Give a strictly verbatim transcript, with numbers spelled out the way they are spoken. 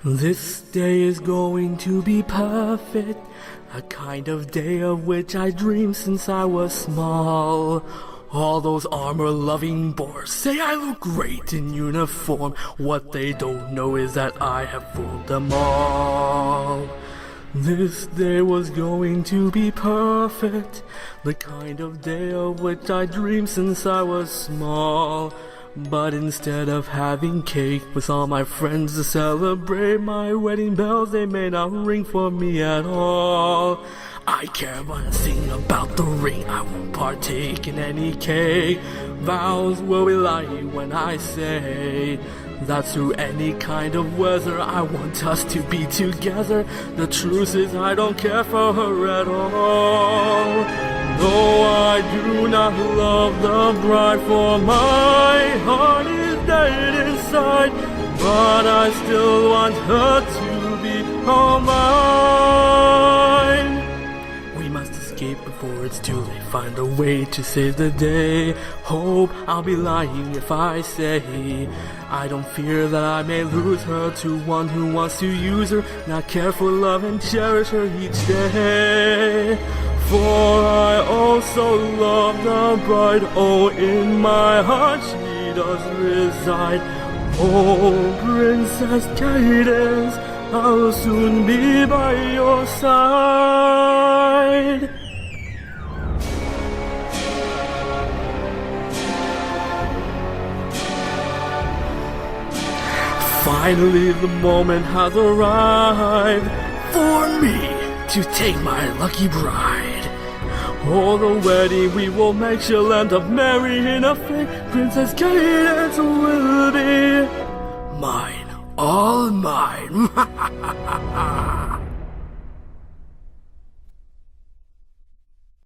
This day is going to be perfect, a kind of day of which I dreamed since I was small. All those armor-loving boars say I look great in uniform. What they don't know is that I have fooled them all. This day was going to be perfect, the kind of day of which I dreamed since I was small. But instead of having cake with all my friends to celebrate my wedding bells, they may not ring for me at all. I care but sing about the ring, I won't partake in any cake. Vows will be lying when I say that through any kind of weather I want us to be together. The truth is I don't care for her at all. Though I do not love the bride, for my heart is dead inside, but I still want her to be all mine. We must escape before it's too late, find a way to save the day. Hope I'll be lying if I say I don't fear that I may lose her to one who wants to use her, not care for love and cherish her each day. For I also love the bride, oh, in my heart she does reside. Oh, Princess Cadence, I'll soon be by your side. Finally the moment has arrived for me to take my lucky bride. Oh, the wedding we will make, she'll end up marrying a fake Princess Cadence will be mine, all mine.